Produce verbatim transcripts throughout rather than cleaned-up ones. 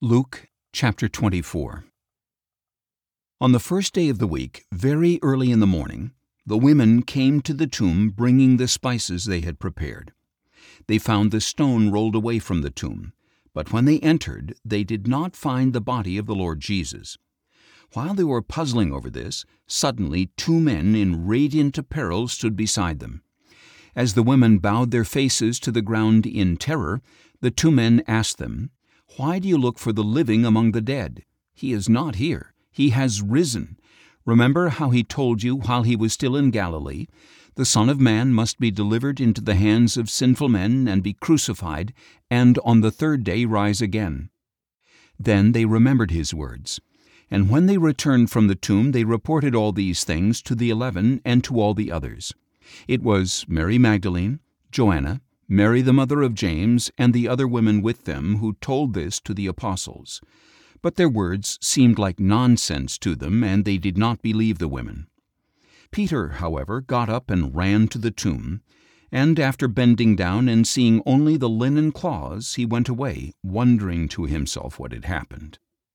Luke chapter twenty-four. On the first day of the week, very early in the morning, the women came to the tomb bringing the spices they had prepared. They found the stone rolled away from the tomb, but when they entered, they did not find the body of the Lord Jesus. While they were puzzling over this, suddenly two men in radiant apparel stood beside them. As the women bowed their faces to the ground in terror, the two men asked them, "Why do you look for the living among the dead? He is not here. He has risen. Remember how he told you while he was still in Galilee, the Son of Man must be delivered into the hands of sinful men and be crucified, and on the third day rise again." Then they remembered his words. And when they returned from the tomb, they reported all these things to the eleven and to all the others. It was Mary Magdalene, Joanna, Mary the mother of James, and the other women with them who told this to the apostles. But their words seemed like nonsense to them, and they did not believe the women. Peter, however, got up and ran to the tomb, and after bending down and seeing only the linen cloths, he went away, wondering to himself what had happened.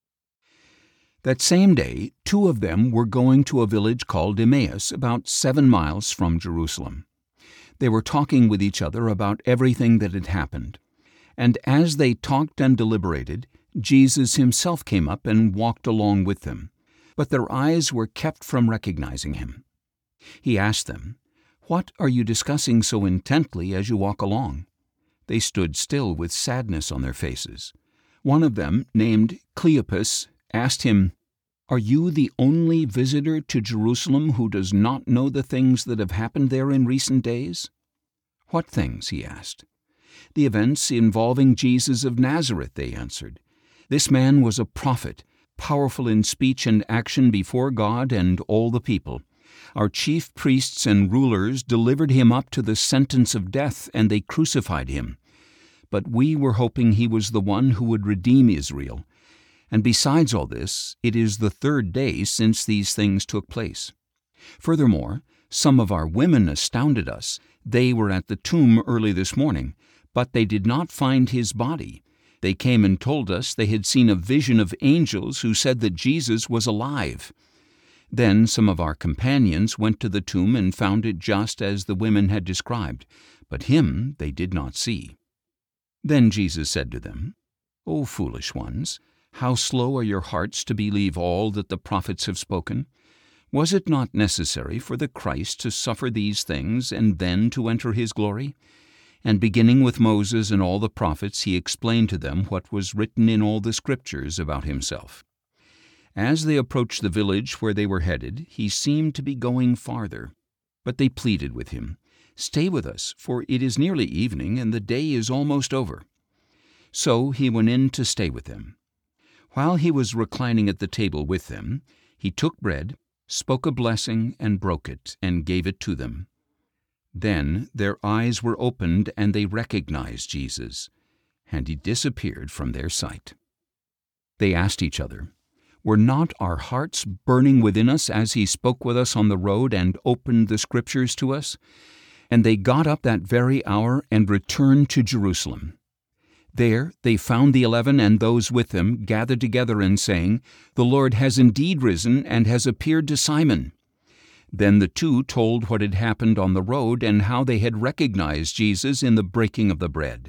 That same day, two of them were going to a village called Emmaus, about seven miles from Jerusalem. They were talking with each other about everything that had happened. And as they talked and deliberated, Jesus himself came up and walked along with them, but their eyes were kept from recognizing him. He asked them, "What are you discussing so intently as you walk along?" They stood still with sadness on their faces. One of them, named Cleopas, asked him, "Are you the only visitor to Jerusalem who does not know the things that have happened there in recent days?" "What things?" he asked. "The events involving Jesus of Nazareth," they answered. "This man was a prophet, powerful in speech and action before God and all the people. Our chief priests and rulers delivered him up to the sentence of death, and they crucified him. But we were hoping he was the one who would redeem Israel. And besides all this, it is the third day since these things took place. Furthermore, some of our women astounded us. They were at the tomb early this morning, but they did not find his body. They came and told us they had seen a vision of angels who said that Jesus was alive." Then some of our companions went to the tomb and found it just as the women had described, but him they did not see. Then Jesus said to them, "O foolish ones, how slow are your hearts to believe all that the prophets have spoken? Was it not necessary for the Christ to suffer these things and then to enter his glory?" And beginning with Moses and all the prophets, he explained to them what was written in all the Scriptures about himself. As they approached the village where they were headed, he seemed to be going farther. But they pleaded with him, "Stay with us, for it is nearly evening, and the day is almost over." So he went in to stay with them. While he was reclining at the table with them, he took bread, spoke a blessing, and broke it, and gave it to them. Then their eyes were opened, and they recognized Jesus, and he disappeared from their sight. They asked each other, "Were not our hearts burning within us as he spoke with us on the road and opened the Scriptures to us?" And they got up that very hour and returned to Jerusalem. There they found the eleven and those with them gathered together and saying, "The Lord has indeed risen and has appeared to Simon." Then the two told what had happened on the road and how they had recognized Jesus in the breaking of the bread.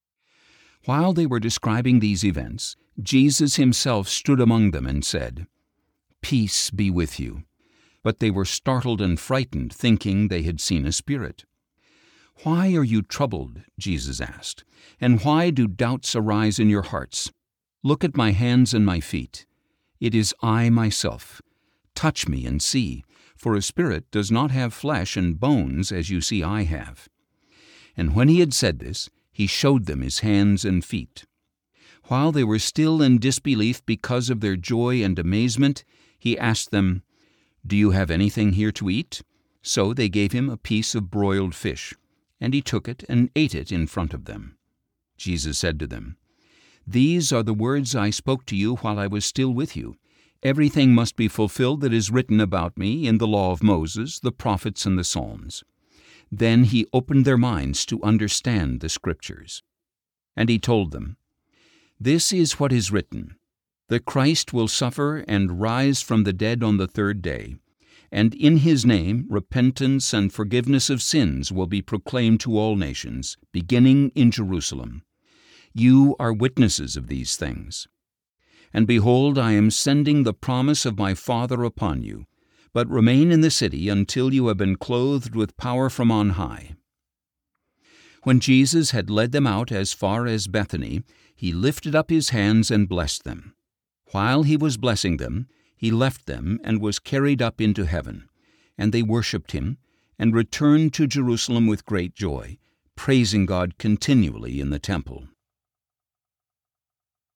While they were describing these events, Jesus himself stood among them and said, "Peace be with you." But they were startled and frightened, thinking they had seen a spirit. "Why are you troubled?" Jesus asked, "and why do doubts arise in your hearts? Look at my hands and my feet. It is I myself. Touch me and see, for a spirit does not have flesh and bones as you see I have." And when he had said this, he showed them his hands and feet. While they were still in disbelief because of their joy and amazement, he asked them, "Do you have anything here to eat?" So they gave him a piece of broiled fish, and he took it and ate it in front of them. Jesus said to them, "These are the words I spoke to you while I was still with you. Everything must be fulfilled that is written about me in the law of Moses, the prophets, and the Psalms." Then he opened their minds to understand the Scriptures. And he told them, This is what is written: the Christ will suffer and rise from the dead on the third day, and in his name repentance and forgiveness of sins will be proclaimed to all nations, beginning in Jerusalem. You are witnesses of these things. And behold, I am sending the promise of my Father upon you, but remain in the city until you have been clothed with power from on high." When Jesus had led them out as far as Bethany, he lifted up his hands and blessed them. While he was blessing them, he left them and was carried up into heaven. And they worshipped him, and returned to Jerusalem with great joy, praising God continually in the temple.